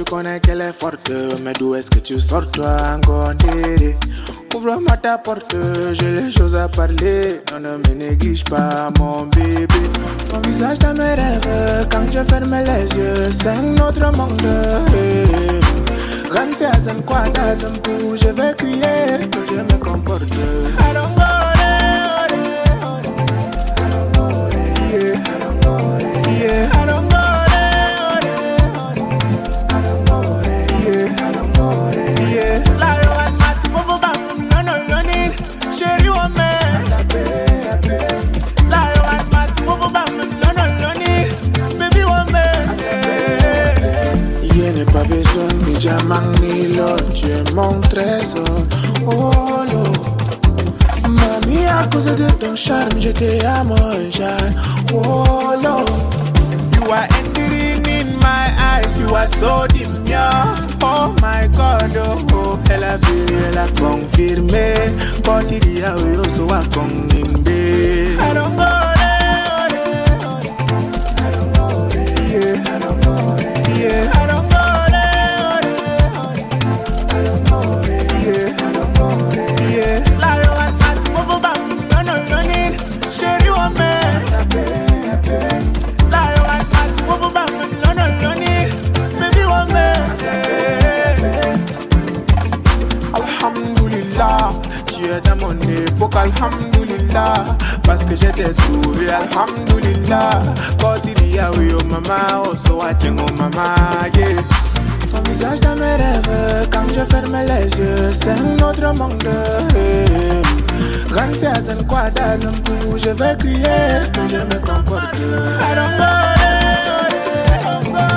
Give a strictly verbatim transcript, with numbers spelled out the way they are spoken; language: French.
connais qu'elle est forte, mais d'où est-ce que tu sors toi encore? Ouvre-moi ta porte, j'ai les choses à parler. Non, ne me néglige pas, mon bébé. Ton visage dans mes rêves, quand je ferme les yeux, c'est un autre monde. Quand c'est à un quadra, un coup, je vais crier que je me comporte. I don't go there, I don't go there, yeah, I don't go there, yeah, I don't go there, I don't go there, yeah, I don't go there, yeah. La roman mati bobo bam, no no no need, chérie wa me. La roman mati bobo bam, no no no need, baby wa me. Je n'ai pas besoin ni diamant ni l'or, tu es mon trésor, oh non. Mami, à cause de ton charme, j'étais à mon charme, oh non. You are entering in my eyes, you are so dim, yeah. Oh my God, oh, oh. Elle a vu, elle a confirmé, quand il y a eu, so a confirmé. I don't go there, I don't go there, yeah, I don't go there, yeah, I don't go dans mon époque, alhamdoulilah, parce que j'étais trouvé, alhamdoulilah. Quand il y a oui, oh maman, oh so watching, oh maman, yeah. Son visage dans mes rêves, quand je ferme les yeux, c'est un autre monde. Quand c'est à un quadra, un coup, je vais crier que je me comporte. I don't go there, I don't go